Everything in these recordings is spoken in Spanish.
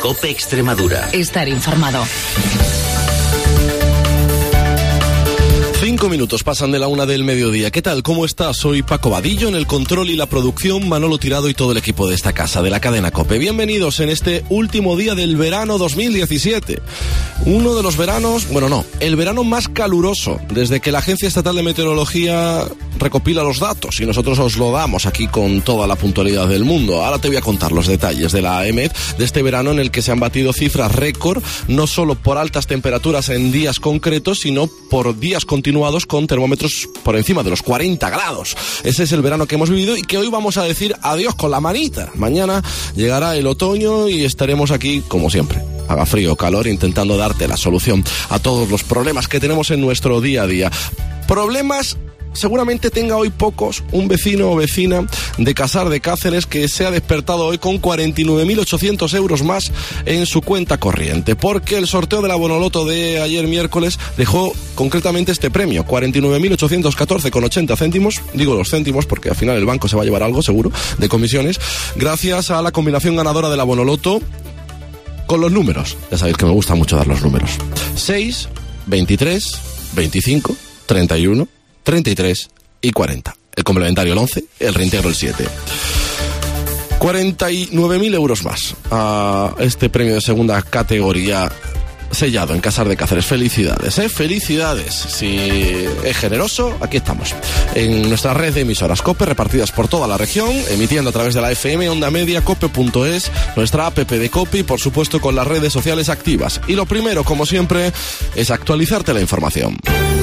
COPE Extremadura. Estar informado. 5 minutos pasan de la 1 del mediodía. ¿Qué tal? ¿Cómo estás? Soy Paco Vadillo, en el control y la producción, Manolo Tirado y todo el equipo de esta casa, de la cadena COPE. Bienvenidos en este último día del verano 2017. Uno de los veranos, el verano más caluroso desde que la Agencia Estatal de Meteorología recopila los datos y nosotros os lo damos aquí con toda la puntualidad del mundo. Ahora te voy a contar los detalles de la AEMET de este verano en el que se han batido cifras récord, no solo por altas temperaturas en días concretos, sino por días continuados con termómetros por encima de los 40 grados. Ese es el verano que hemos vivido y que hoy vamos a decir adiós con la manita. Mañana llegará el otoño y estaremos aquí como siempre, haga frío o calor, intentando darte la solución a todos los problemas que tenemos en nuestro día a día. Problemas seguramente tenga hoy pocos un vecino o vecina de Casar de Cáceres que se ha despertado hoy con 49.800 euros más en su cuenta corriente, porque el sorteo de la Bonoloto de ayer miércoles dejó concretamente este premio, 49.814,80 céntimos, digo los céntimos porque al final el banco se va a llevar algo seguro de comisiones, gracias a la combinación ganadora de la Bonoloto con los números. Ya sabéis que me gusta mucho dar los números: 6, 23, 25, 31, 33 y 40. El complementario el 11, el reintegro el 7. 49.000 euros más a este premio de segunda categoría sellado en Casar de Cáceres. Felicidades, felicidades. Si es generoso, aquí estamos. En nuestra red de emisoras COPE repartidas por toda la región, emitiendo a través de la FM, Onda Media, cope.es, nuestra app de COPE y por supuesto con las redes sociales activas. Y lo primero, como siempre, es actualizarte la información.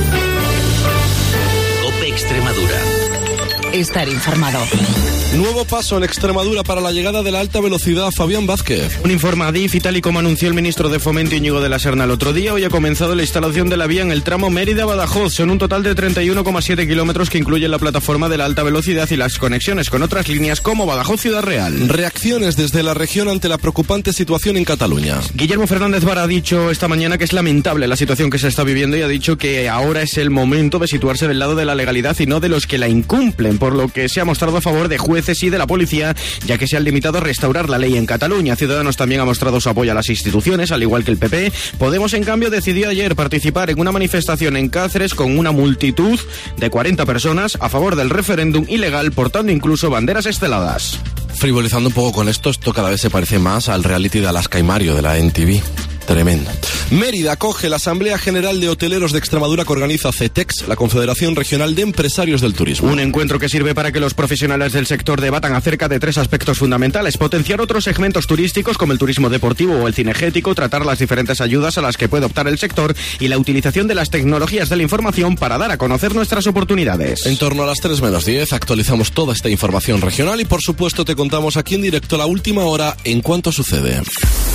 Extremadura. Estar informado. Nuevo paso en Extremadura para la llegada de la alta velocidad. Fabián Vázquez. Un informe Adif y tal y como anunció el ministro de Fomento Íñigo de la Serna el otro día, hoy ha comenzado la instalación de la vía en el tramo Mérida-Badajoz. Son un total de 31,7 kilómetros que incluyen la plataforma de la alta velocidad y las conexiones con otras líneas como Badajoz-Ciudad Real. Reacciones desde la región ante la preocupante situación en Cataluña. Guillermo Fernández Vara ha dicho esta mañana que es lamentable la situación que se está viviendo y ha dicho que ahora es el momento de situarse del lado de la legalidad y no de los que la incumplen, por lo que se ha mostrado a favor de jueces y de la policía, ya que se han limitado a restaurar la ley en Cataluña. Ciudadanos también ha mostrado su apoyo a las instituciones, al igual que el PP. Podemos, en cambio, decidió ayer participar en una manifestación en Cáceres con una multitud de 40 personas a favor del referéndum ilegal, portando incluso banderas esteladas. Frivolizando un poco con esto cada vez se parece más al reality de Alaska y Mario de la NTV. Tremendo. Mérida acoge la Asamblea General de Hoteleros de Extremadura que organiza CETEX, la Confederación Regional de Empresarios del Turismo. Un encuentro que sirve para que los profesionales del sector debatan acerca de 3 aspectos fundamentales: potenciar otros segmentos turísticos como el turismo deportivo o el cinegético, tratar las diferentes ayudas a las que puede optar el sector y la utilización de las tecnologías de la información para dar a conocer nuestras oportunidades. En torno a las 3 menos 10 actualizamos toda esta información regional y por supuesto te contamos aquí en directo la última hora en cuanto sucede.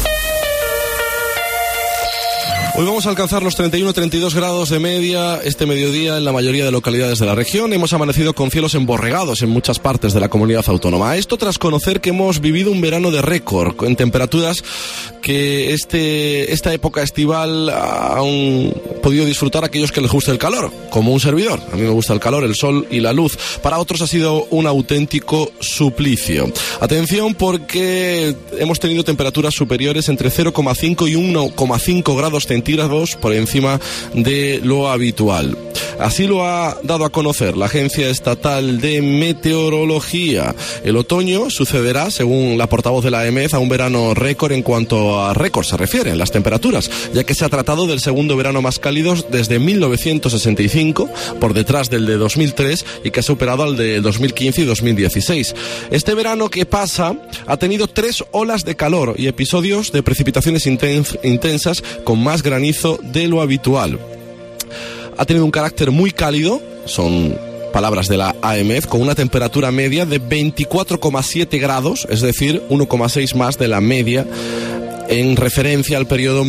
Hoy vamos a alcanzar los 31-32 grados de media este mediodía en la mayoría de localidades de la región. Hemos amanecido con cielos emborregados en muchas partes de la comunidad autónoma. Esto tras conocer que hemos vivido un verano de récord, en temperaturas que esta época estival han podido disfrutar aquellos que les gusta el calor, como un servidor. A mí me gusta el calor, el sol y la luz. Para otros ha sido un auténtico suplicio. Atención, porque hemos tenido temperaturas superiores entre 0,5 y 1,5 grados centígrados por encima de lo habitual. Así lo ha dado a conocer la Agencia Estatal de Meteorología. El otoño sucederá, según la portavoz de la AEMET, a un verano récord en cuanto a récord se refiere en las temperaturas, ya que se ha tratado del segundo verano más cálido desde 1965, por detrás del de 2003, y que ha superado al de 2015 y 2016. Este verano que pasa ha tenido 3 olas de calor y episodios de precipitaciones intensas con más granizo de lo habitual. Ha tenido un carácter muy cálido, son palabras de la AEMET, con una temperatura media de 24,7 grados, es decir, 1,6 más de la media en referencia al periodo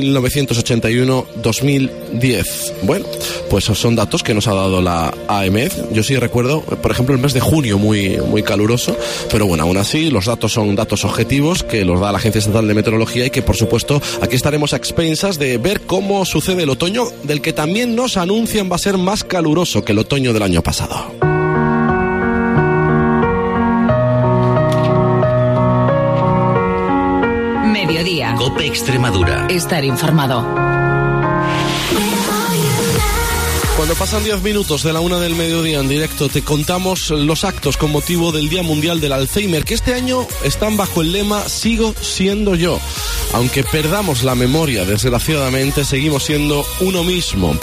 1981-2010. Bueno, pues son datos que nos ha dado la AEMET. Yo sí recuerdo, por ejemplo, el mes de junio muy caluroso, pero bueno, aún así los datos son datos objetivos que los da la Agencia Estatal de Meteorología y que, por supuesto, aquí estaremos a expensas de ver cómo sucede el otoño, del que también nos anuncian va a ser más caluroso que el otoño del año pasado. Mediodía. COPE Extremadura. Estar informado. Cuando pasan 10 minutos de la 1 del mediodía en directo, te contamos los actos con motivo del Día Mundial del Alzheimer, que este año están bajo el lema Sigo siendo yo. Aunque perdamos la memoria, desgraciadamente, seguimos siendo uno mismo.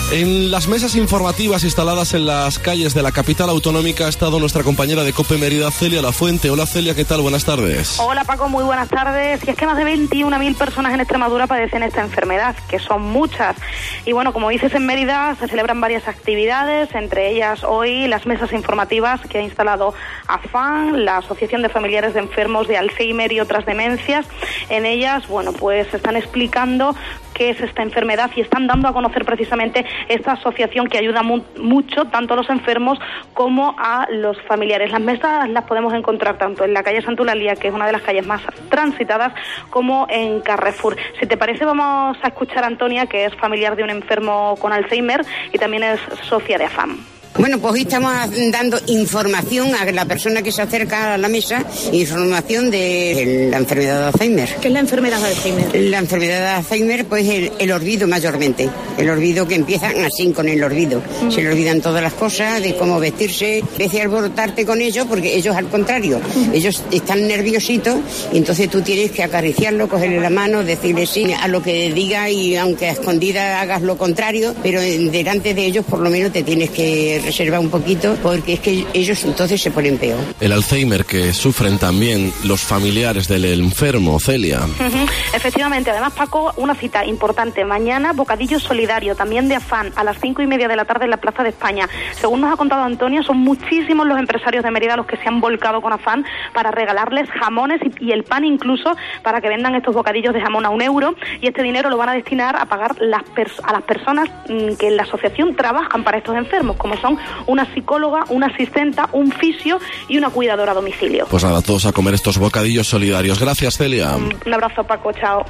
En las mesas informativas instaladas en las calles de la capital autonómica ha estado nuestra compañera de COPE Mérida, Celia Lafuente. Hola Celia, ¿qué tal? Buenas tardes. Hola Paco, muy buenas tardes. Y es que más de 21.000 personas en Extremadura padecen esta enfermedad, que son muchas. Y bueno, como dices, en Mérida se celebran varias actividades, entre ellas hoy las mesas informativas que ha instalado AFAN, la Asociación de Familiares de Enfermos de Alzheimer y otras demencias. En ellas, bueno, pues están explicando qué es esta enfermedad y están dando a conocer precisamente esta asociación que ayuda mucho tanto a los enfermos como a los familiares. Las mesas las podemos encontrar tanto en la calle Santa Eulalia, que es una de las calles más transitadas, como en Carrefour. Si te parece, vamos a escuchar a Antonia, que es familiar de un enfermo con Alzheimer y también es socia de AFAM. Bueno, pues hoy estamos dando información a la persona que se acerca a la mesa, información de la enfermedad de Alzheimer. ¿Qué es la enfermedad de Alzheimer? La enfermedad de Alzheimer, pues el olvido mayormente. El olvido, que empiezan así con el olvido. Se le olvidan todas las cosas, de cómo vestirse. En vez de alborotarte con ellos, porque ellos al contrario, ellos están nerviositos y entonces tú tienes que acariciarlo, cogerle la mano, decirle sí a lo que diga y aunque a escondida hagas lo contrario, pero delante de ellos por lo menos te tienes que reserva un poquito, porque es que ellos entonces se ponen peor. El Alzheimer que sufren también los familiares del enfermo, Celia. Efectivamente, además Paco, una cita importante, mañana bocadillo solidario, también de AFAN, a las 5:30 de la tarde en la Plaza de España. Según nos ha contado Antonio, son muchísimos los empresarios de Mérida los que se han volcado con AFAN para regalarles jamones y el pan incluso, para que vendan estos bocadillos de jamón a €1, y este dinero lo van a destinar a pagar a las personas que en la asociación trabajan para estos enfermos, como son una psicóloga, una asistenta, un fisio y una cuidadora a domicilio. Pues nada, todos a comer estos bocadillos solidarios. Gracias, Celia. Un abrazo, Paco, chao.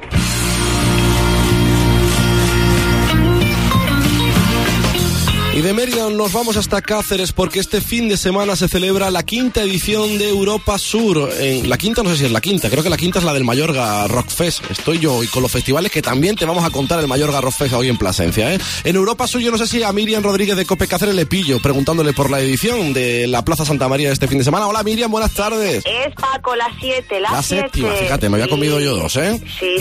Y de Mérida nos vamos hasta Cáceres, porque este fin de semana se celebra la 5ª edición de Europa Sur. La quinta, no sé si es la quinta, creo que la quinta es la del Mayorga Rock Fest. Estoy yo, y con los festivales que también te vamos a contar el Mayorga Rock Fest hoy en Plasencia, ¿eh? En Europa Sur yo no sé si a Miriam Rodríguez de COPE Cáceres le pillo, preguntándole por la edición de la Plaza Santa María de este fin de semana. Hola Miriam, buenas tardes. Es Paco, la 7, la 7. Séptima, fíjate, me había comido yo 2, ¿eh? Sí.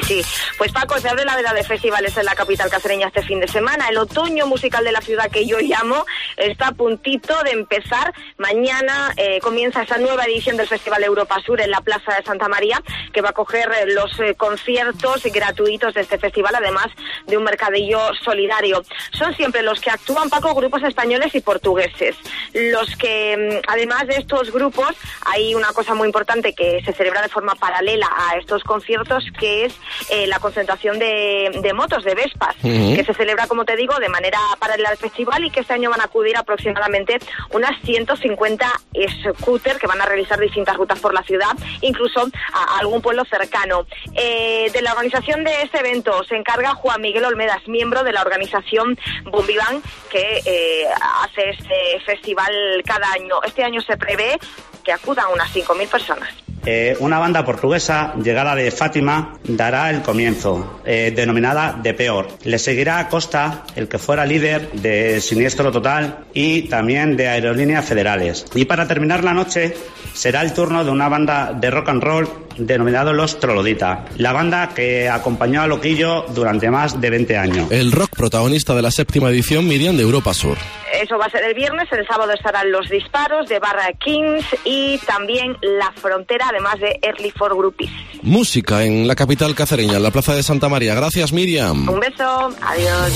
Pues Paco, se abre la veda de festivales en la capital cacereña este fin de semana. El otoño musical de la ciudad, que yo llamo, está a puntito de empezar. Mañana comienza esa nueva edición del Festival Europa Sur en la Plaza de Santa María, que va a coger los conciertos gratuitos de este festival, además de un mercadillo solidario. Son siempre los que actúan, Paco, grupos españoles y portugueses. Los que, además de estos grupos, hay una cosa muy importante que se celebra de forma paralela a estos conciertos, que es la concentración de motos, de Vespas, que se celebra, como te digo, de manera paralela al festival, y que este año van a acudir aproximadamente unas 150 scooters que van a realizar distintas rutas por la ciudad, incluso a algún pueblo cercano. De la organización de este evento se encarga Juan Miguel Olmedas, miembro de la organización Bombiván, que hace este festival cada año. Este año se prevé que acudan unas 5.000 personas. Una banda portuguesa, llegada de Fátima, dará el comienzo, denominada De Peor. Le seguirá a Costa, el que fuera líder de Siniestro Total y también de Aerolíneas Federales. Y para terminar la noche será el turno de una banda de rock and roll denominado Los Trolodita, la banda que acompañó a Loquillo durante más de 20 años. El rock protagonista de la 7ª edición, Miriam, de Europa Sur. Eso va a ser el viernes. El sábado estarán Los Disparos de Barra Kings y también La Frontera, además de Early for Groupies. Música en la capital cacereña, en la Plaza de Santa María. Gracias, Miriam. Un beso, adiós.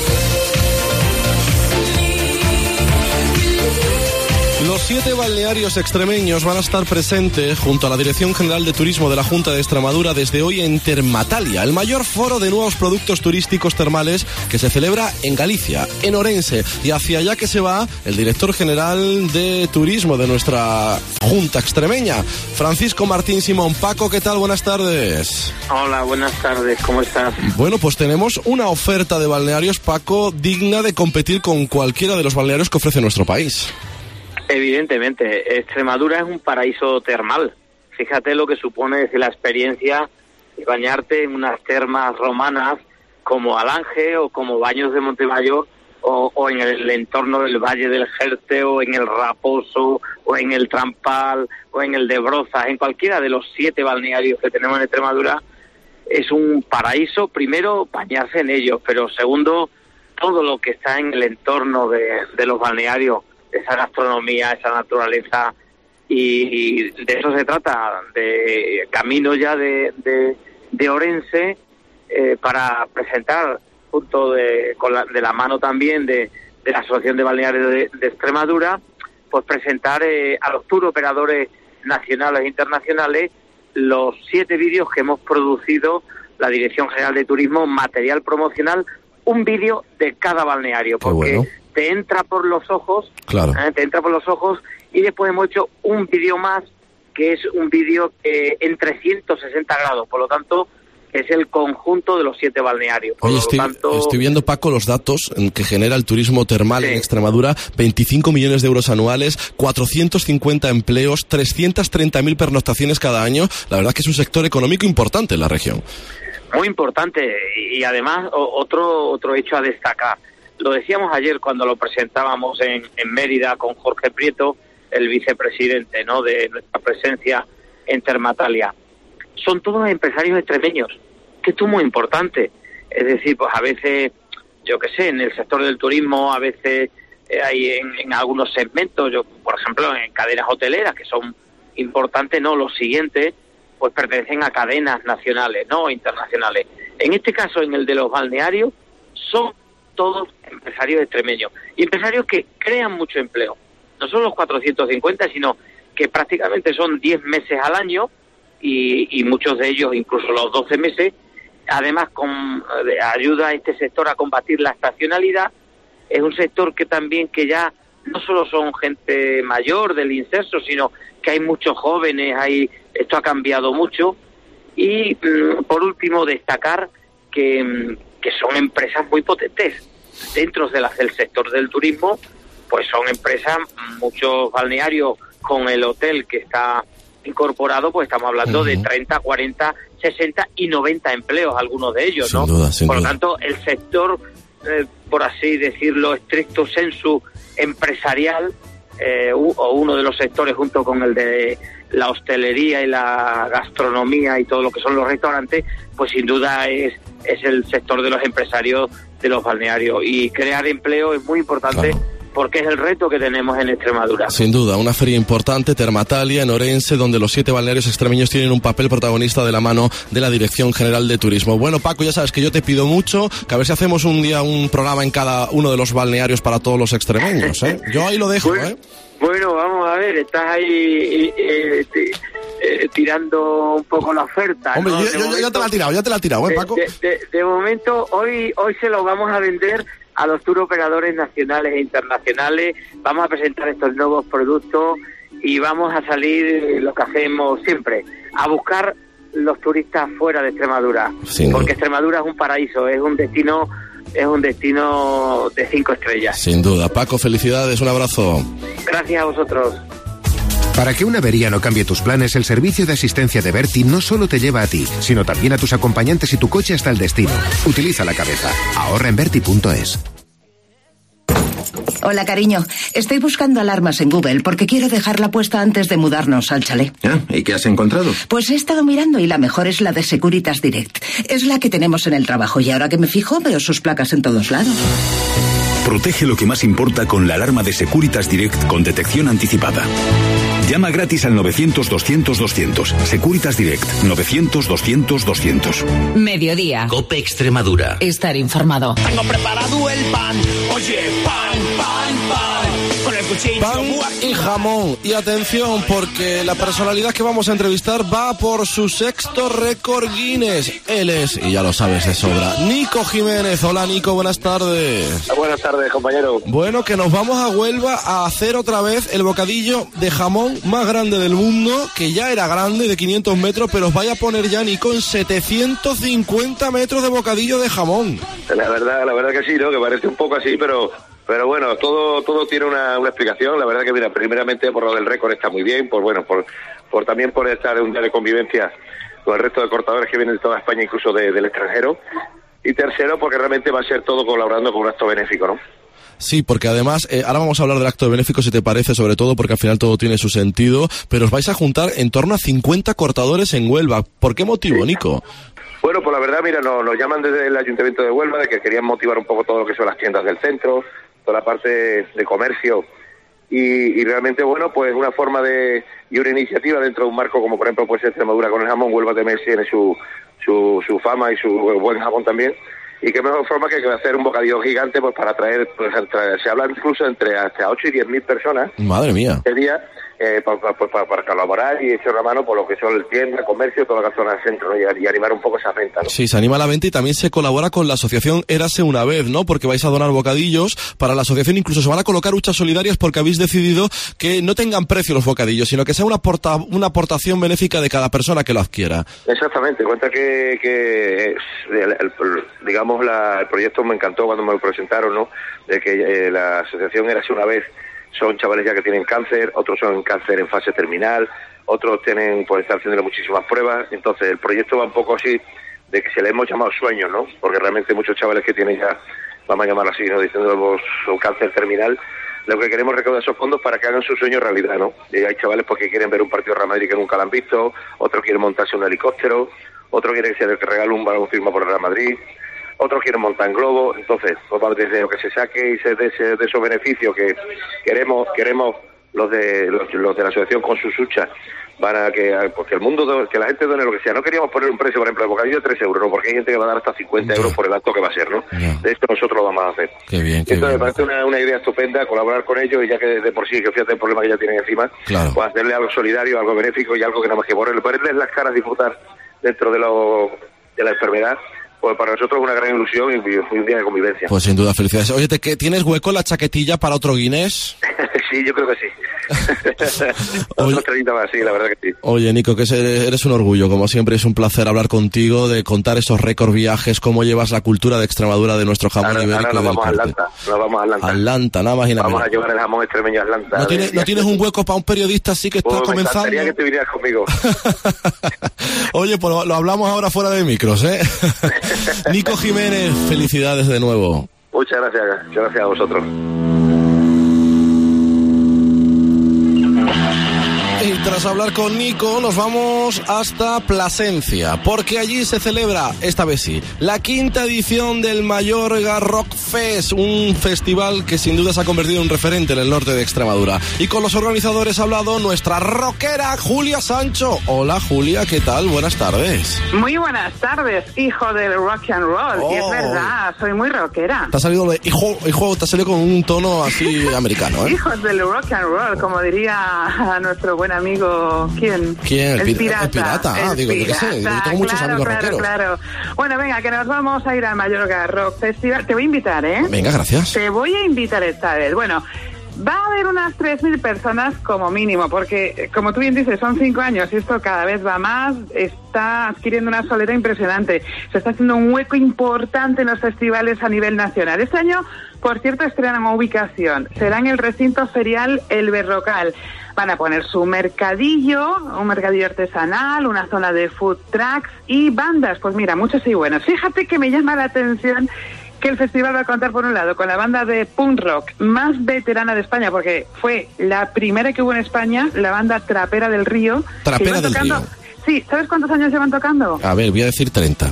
Los 7 balnearios extremeños van a estar presentes junto a la Dirección General de Turismo de la Junta de Extremadura desde hoy en Termatalia, el mayor foro de nuevos productos turísticos termales que se celebra en Galicia, en Orense. Y hacia allá que se va el director general de Turismo de nuestra Junta extremeña, Francisco Martín Simón. Paco, ¿qué tal? Buenas tardes. Hola, buenas tardes, ¿cómo estás? Bueno, pues tenemos una oferta de balnearios, Paco, digna de competir con cualquiera de los balnearios que ofrece nuestro país. Evidentemente, Extremadura es un paraíso termal. Fíjate lo que supone la experiencia y bañarte en unas termas romanas como Alange o como Baños de Montemayor o en el entorno del Valle del Jerte o en el Raposo o en el Trampal o en el de Brozas, en cualquiera de los 7 balnearios que tenemos en Extremadura. Es un paraíso, primero, bañarse en ellos, pero segundo, todo lo que está en el entorno de los balnearios, esa gastronomía, esa naturaleza, y de eso se trata, de camino ya de Orense, para presentar, junto de la mano también de la Asociación de Balnearios de Extremadura, pues presentar a los tour operadores nacionales e internacionales los 7 vídeos que hemos producido la Dirección General de Turismo, material promocional, un vídeo de cada balneario, porque te entra por los ojos, claro. Te entra por los ojos, y después hemos hecho un vídeo más, que es un vídeo en 360 grados, por lo tanto, es el conjunto de los 7 balnearios. Oye, estoy viendo, Paco, los datos que genera el turismo termal en Extremadura: 25 millones de euros anuales, 450 empleos, 330.000 pernoctaciones cada año. La verdad es que es un sector económico importante en la región. Muy importante, y además otro hecho a destacar. Lo decíamos ayer cuando lo presentábamos en Mérida con Jorge Prieto, el vicepresidente, ¿no?, de nuestra presencia en Termatalia. Son todos empresarios extremeños, que esto es muy importante. Es decir, pues a veces, yo qué sé, en el sector del turismo, a veces hay en algunos segmentos, por ejemplo, en cadenas hoteleras, que son importantes, ¿no? Los siguientes, pues pertenecen a cadenas nacionales, no internacionales. En este caso, en el de los balnearios, son todos empresarios extremeños, y empresarios que crean mucho empleo. No son los 450, sino que prácticamente son 10 meses al año, y muchos de ellos incluso los 12 meses. Además, ayuda a este sector a combatir la estacionalidad. Es un sector que también, que ya no solo son gente mayor del inserso, sino que hay muchos jóvenes, esto ha cambiado mucho. Y por último, destacar que son empresas muy potentes dentro del sector del turismo. Pues son empresas, muchos balnearios con el hotel que está incorporado, pues estamos hablando de 30, 40, 60 y 90 empleos, algunos de ellos, ¿no? Por lo tanto, el sector, por así decirlo, stricto sensu empresarial, o uno de los sectores junto con el de la hostelería y la gastronomía y todo lo que son los restaurantes, pues sin duda es el sector de los empresarios de los balnearios. Y crear empleo es muy importante, claro, porque es el reto que tenemos en Extremadura. Sin duda, una feria importante, Termatalia, en Orense, donde los 7 balnearios extremeños tienen un papel protagonista de la mano de la Dirección General de Turismo. Bueno, Paco, ya sabes que yo te pido mucho, que a ver si hacemos un día un programa en cada uno de los balnearios para todos los extremeños, ¿eh? Yo ahí lo dejo, bueno, Bueno, vamos a ver, estás ahí tirando un poco la oferta. Hombre, ¿no? yo ya te la he tirado, ¿eh, Paco? De momento, hoy se lo vamos a vender a los tour operadores nacionales e internacionales. Vamos a presentar estos nuevos productos y vamos a salir, lo que hacemos siempre, a buscar los turistas fuera de Extremadura, porque Extremadura es un paraíso, es un destino de 5 estrellas. Sin duda. Paco, felicidades, un abrazo. Gracias a vosotros. Para que una avería no cambie tus planes, el servicio de asistencia de Berti no solo te lleva a ti, sino también a tus acompañantes y tu coche hasta el destino. Utiliza la cabeza. Ahorra en Berti.es. Hola, cariño. Estoy buscando alarmas en Google porque quiero dejarla puesta antes de mudarnos al chalet. ¿Y qué has encontrado? Pues he estado mirando y la mejor es la de Securitas Direct. Es la que tenemos en el trabajo y ahora que me fijo veo sus placas en todos lados. Protege lo que más importa con la alarma de Securitas Direct con detección anticipada. Llama gratis al 900-200-200. Securitas Direct, 900-200-200. Mediodía. COPE Extremadura. Estar informado. Tengo preparado el pan. Oye, pan. Con el cuchillo. Pan y jamón. Y atención, porque la personalidad que vamos a entrevistar va por su 6º récord Guinness. Él es, y ya lo sabes de sobra, Nico Jiménez. Hola, Nico, buenas tardes. Buenas tardes, compañero. Bueno, que nos vamos a Huelva a hacer otra vez el bocadillo de jamón más grande del mundo, que ya era grande, de 500 metros, pero os vaya a poner ya, Nico, en 750 metros de bocadillo de jamón. La verdad que sí, ¿no? Que parece un poco así, pero bueno, todo tiene una explicación. La verdad que, mira, primeramente por lo del récord está muy bien, también por estar en un día de convivencia con el resto de cortadores que vienen de toda España, incluso del extranjero. Y tercero, porque realmente va a ser todo colaborando con un acto benéfico, ¿no? Sí, porque además, ahora vamos a hablar del acto benéfico, si te parece, sobre todo porque al final todo tiene su sentido, pero os vais a juntar en torno a 50 cortadores en Huelva. ¿Por qué motivo, Nico? Bueno, pues la verdad, mira, nos llaman desde el Ayuntamiento de Huelva de que querían motivar un poco todo lo que son las tiendas del centro, toda la parte de comercio, y realmente, bueno, pues una forma y una iniciativa dentro de un marco como por ejemplo pues Extremadura con el jamón. Huelva también tiene su fama y su buen jamón también, y qué mejor forma que hacer un bocadillo gigante pues para atraer, pues se habla incluso entre hasta 8 y 10.000 personas. Madre mía. Ese día, para colaborar y echar una mano por lo que son el tienda, comercio, toda la zona del centro, ¿no? y animar un poco esa venta, ¿no? Sí, se anima la venta y también se colabora con la asociación Érase una vez, ¿no? Porque vais a donar bocadillos para la asociación, incluso se van a colocar huchas solidarias porque habéis decidido que no tengan precio los bocadillos, sino que sea una aportación benéfica de cada persona que lo adquiera. Exactamente, cuenta que digamos, el proyecto me encantó cuando me lo presentaron, ¿no? De que la asociación Érase una vez son chavales ya que tienen cáncer, otros son cáncer en fase terminal, otros tienen, pues están haciendo muchísimas pruebas. Entonces el proyecto va un poco así, de que se le hemos llamado sueños, ¿no? Porque realmente muchos chavales que tienen ya, vamos a llamarlo así, ¿no? Diciendo su cáncer terminal, lo que queremos es recaudar esos fondos para que hagan sus sueños realidad, ¿no? Y hay chavales porque quieren ver un partido de Real Madrid que nunca lo han visto, otros quieren montarse un helicóptero, otros quieren que se les regale un balón firma por el Real Madrid, otros quieren montar en globo. Entonces, pues desde lo que se saque y se de esos beneficios que queremos los de la asociación con sus huchas, porque el mundo, que la gente done lo que sea. No queríamos poner un precio, por ejemplo, de bocadillo de 3 euros, ¿no? Porque hay gente que va a dar hasta 50 euros por el acto que va a ser, ¿no? De esto nosotros lo vamos a hacer. Qué bien, Entonces me parece una idea estupenda colaborar con ellos, y ya que de por sí, que fíjate el problema que ya tienen encima, claro, pues hacerle algo solidario, algo benéfico y algo que nada más que ponerles las caras, disfrutar dentro de la enfermedad. Pues para nosotros es una gran ilusión y un día de convivencia. Pues sin duda, felicidades. Oye, ¿tienes hueco en la chaquetilla para otro Guinness? Sí, yo creo que sí. Otra estrellita más, sí, la verdad que sí. Oye, Nico, que eres un orgullo. Como siempre, es un placer hablar contigo, de contar esos récord viajes, cómo llevas la cultura de Extremadura, de nuestro jamón ibérico. Ahora nos vamos a Atlanta. Atlanta, nada más y nada menos. Vamos a llevar el jamón extremeño a Atlanta. ¿No tienes un hueco para un periodista así que está comenzando? Me encantaría que te vinieras conmigo. Oye, pues lo hablamos ahora fuera de micros, ¿eh? Nico Jiménez, felicidades de nuevo. Muchas gracias a vosotros. Y tras hablar con Nico nos vamos hasta Plasencia, porque allí se celebra, esta vez sí, la 5ª edición del Mayorga Rock Fest, un festival que sin duda se ha convertido en un referente en el norte de Extremadura. Y con los organizadores ha hablado nuestra rockera Julia Sancho. Hola Julia, ¿qué tal? Buenas tardes. Muy buenas tardes, hijo del rock and roll. Y es verdad, soy muy rockera. Te ha salido de hijo, te ha salido con un tono así americano, ¿eh? Hijos del rock and roll, como diría nuestro buen amigo, ¿quién? El pirata. Digo, yo qué sé, yo tengo muchos amigos rockeros. Claro. Bueno, venga, que nos vamos a ir al Mayorga Rock Festival. Te voy a invitar, ¿eh? Venga, gracias. Te voy a invitar esta vez. Bueno, va a haber unas 3.000 personas como mínimo, porque, como tú bien dices, son 5 años y esto cada vez va más, está adquiriendo una solera impresionante. Se está haciendo un hueco importante en los festivales a nivel nacional. Este año, por cierto, estrenan ubicación. Será en el recinto ferial El Berrocal. Van a poner su mercadillo, un mercadillo artesanal, una zona de food trucks y bandas. Pues mira, muchas y buenas. Fíjate que me llama la atención que el festival va a contar, por un lado, con la banda de punk rock más veterana de España, porque fue la primera que hubo en España, la banda Trapera del Río. Trapera del Río. Sí, ¿sabes cuántos años llevan tocando? A ver, voy a decir 30.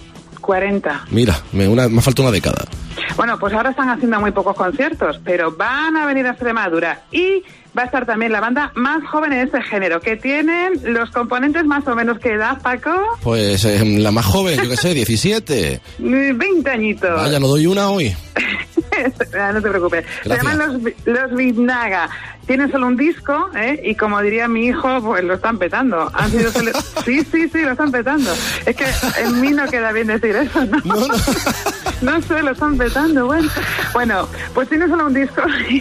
40. Mira, me falta una década. Bueno, pues ahora están haciendo muy pocos conciertos, pero van a venir a Extremadura y va a estar también la banda más joven en este género, que tienen los componentes más o menos. ¿Qué edad, Paco? Pues la más joven, yo qué sé, 17. 20 añitos. Vaya, no doy una hoy. No te preocupes. Gracias. Se llaman los Vidnaga. Tienen solo un disco, y como diría mi hijo, pues lo están petando. Han sido sí, lo están petando. Es que en mí no queda bien decir eso, ¿no? No sé, lo están petando, bueno, pues tienen solo un disco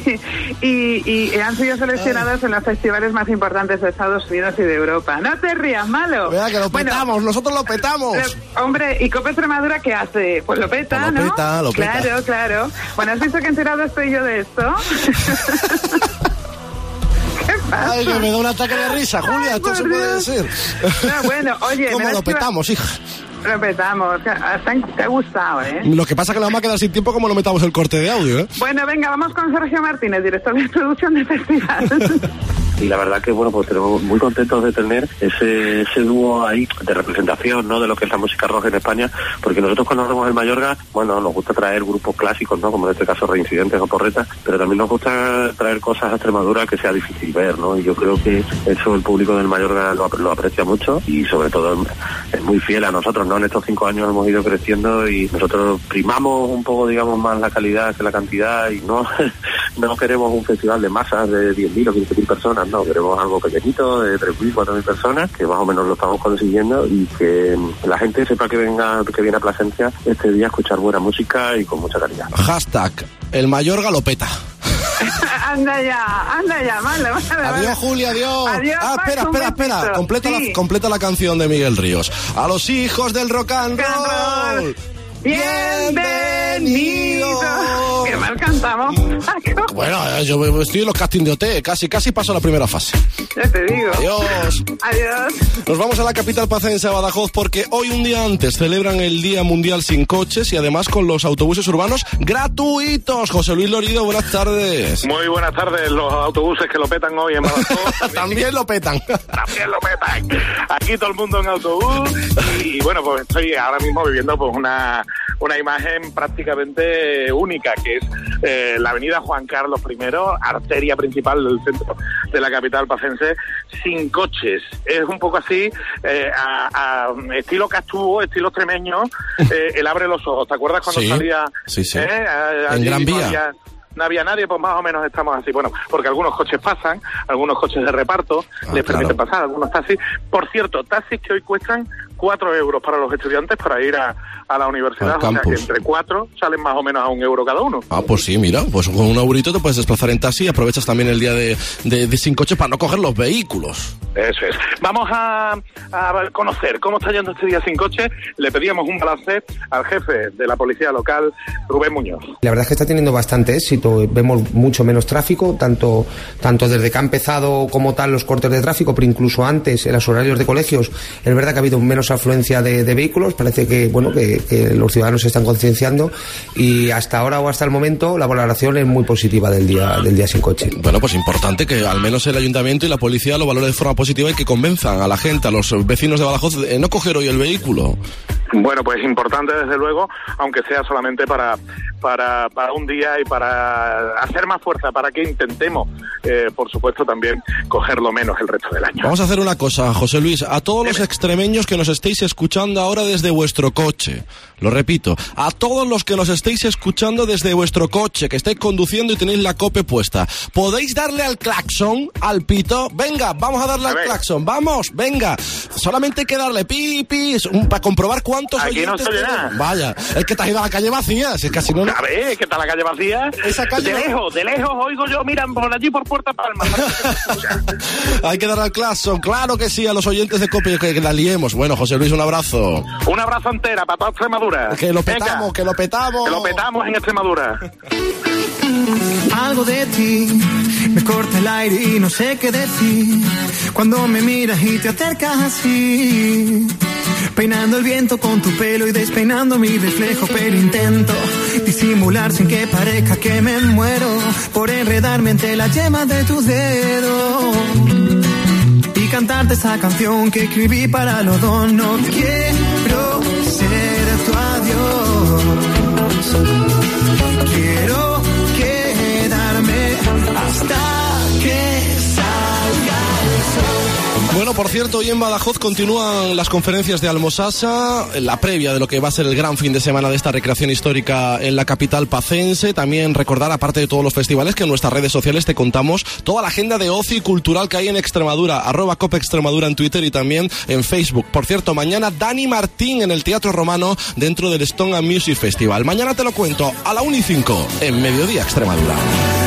y han sido seleccionados en los festivales más importantes de Estados Unidos y de Europa. No te rías, malo. Vea que lo petamos, nosotros lo petamos. Hombre, ¿y Copa Extremadura qué hace? Pues lo peta, ¿no? Lo peta. Claro. Bueno, ¿has visto que enterado estoy yo de esto? ¿Qué pasa? Ay, que me da un ataque de risa, Julia, esto se puede decir. No, bueno, oye... ¿Cómo lo petamos, hija? Lo petamos, te ha gustado, ¿eh? Lo que pasa es que nos vamos a quedar sin tiempo como lo metamos el corte de audio, ¿eh? Bueno, venga, vamos con Sergio Martínez, director de producción del festival. Y la verdad que, bueno, pues tenemos muy contentos de tener ese dúo ahí de representación, ¿no?, de lo que es la música rock en España, porque nosotros cuando hacemos el Mayorga, bueno, nos gusta traer grupos clásicos, ¿no?, como en este caso Reincidentes o Porretas, pero también nos gusta traer cosas a Extremadura que sea difícil ver, ¿no?, y yo creo que eso el público del Mayorga lo aprecia mucho y sobre todo es muy fiel a nosotros, ¿no? En estos 5 años hemos ido creciendo y nosotros primamos un poco, digamos, más la calidad que la cantidad y no queremos un festival de masas de 10.000 o 15.000 personas, no, queremos algo pequeñito de 3.000, 4.000 personas, que más o menos lo estamos consiguiendo y que la gente sepa que viene a Plasencia este día a escuchar buena música y con mucha calidad. Hashtag, el Mayorga lo peta. Anda ya, vale. Adiós, Julia, adiós. Espera. Completa la canción de Miguel Ríos. A los hijos del rock and roll. ¡Bienvenido! ¡Qué mal cantamos, Paco! Bueno, yo estoy en los castings de OT, casi paso la primera fase. Ya te digo. Adiós. Nos vamos a la capital pacense, a Badajoz, porque hoy, un día antes, celebran el Día Mundial sin Coches y además con los autobuses urbanos gratuitos. José Luis Lorido, buenas tardes. Muy buenas tardes. Los autobuses que lo petan hoy en Badajoz también lo petan. También lo petan. Aquí todo el mundo en autobús y bueno, pues estoy ahora mismo viviendo pues una imagen prácticamente única, que es la avenida Juan Carlos I, arteria principal del centro de la capital pacense, sin coches. Es un poco así, a estilo Castuvo, estilo extremeño, el abre los ojos. ¿Te acuerdas cuando salía? Sí. En Gran Vía. No había nadie, pues más o menos estamos así. Bueno, porque algunos coches pasan, algunos coches de reparto les permiten pasar, algunos taxis. Por cierto, taxis que hoy cuestan 4 euros para los estudiantes para ir a la universidad, o sea que entre 4 salen más o menos a 1 euro cada uno. Ah, pues sí, mira, pues con 1 eurito te puedes desplazar en taxi y aprovechas también el día de sin coche para no coger los vehículos. Eso es. Vamos a conocer cómo está yendo este día sin coche. Le pedíamos un balance al jefe de la policía local, Rubén Muñoz. La verdad es que está teniendo bastante éxito, vemos mucho menos tráfico, tanto desde que ha empezado como tal los cortes de tráfico, pero incluso antes, en los horarios de colegios, es verdad que ha habido menos afluencia de vehículos. Parece que los ciudadanos se están concienciando y hasta ahora o hasta el momento la valoración es muy positiva del día sin coche. Bueno, pues importante que al menos el ayuntamiento y la policía lo valoren de forma positiva y que convenzan a la gente, a los vecinos de Badajoz, de no coger hoy el vehículo. Bueno, pues importante desde luego, aunque sea solamente para un día y para hacer más fuerza, para que intentemos, por supuesto, también cogerlo menos el resto del año. Vamos a hacer una cosa, José Luis, a todos los extremeños que nos estéis escuchando ahora desde vuestro coche, lo repito, a todos los que nos estéis escuchando desde vuestro coche, que estáis conduciendo y tenéis la COPE puesta, ¿podéis darle al claxon, al pito? Venga, vamos a darle al claxon, vamos, venga, solamente hay que darle pi, para comprobar cuántos aquí oyentes no se tenemos. Vaya, es que te has ido a la calle vacía, si es que así no... A ver, ¿qué tal la calle vacía? Esa calle de lejos oigo yo, miran por allí por Puerta Palma. Hay que dar al claxon, claro que sí, a los oyentes de COPE, que la liemos. Bueno, José Luis, un abrazo. Un abrazo entera para toda Extremadura. Que lo petamos, venga, que lo petamos. Que lo petamos en Extremadura. Algo de ti me corta el aire y no sé qué decir cuando me miras y te acercas así, peinando el viento con tu pelo y despeinando mi reflejo, pero intento disimular sin que parezca que me muero por enredarme entre la yema de tu dedo y cantarte esa canción que escribí para los dos. No quiero ser tu adiós, quiero quedarme hasta que salga el sol. Bueno, por cierto, hoy en Badajoz continúan las conferencias de Almosasa, la previa de lo que va a ser el gran fin de semana de esta recreación histórica en la capital pacense. También recordar, aparte de todos los festivales, que en nuestras redes sociales te contamos toda la agenda de ocio y cultural que hay en Extremadura, @COPE Extremadura en Twitter y también en Facebook. Por cierto, mañana Dani Martín en el Teatro Romano dentro del Stone and Music Festival. Mañana te lo cuento a la 1:05 en Mediodía Extremadura.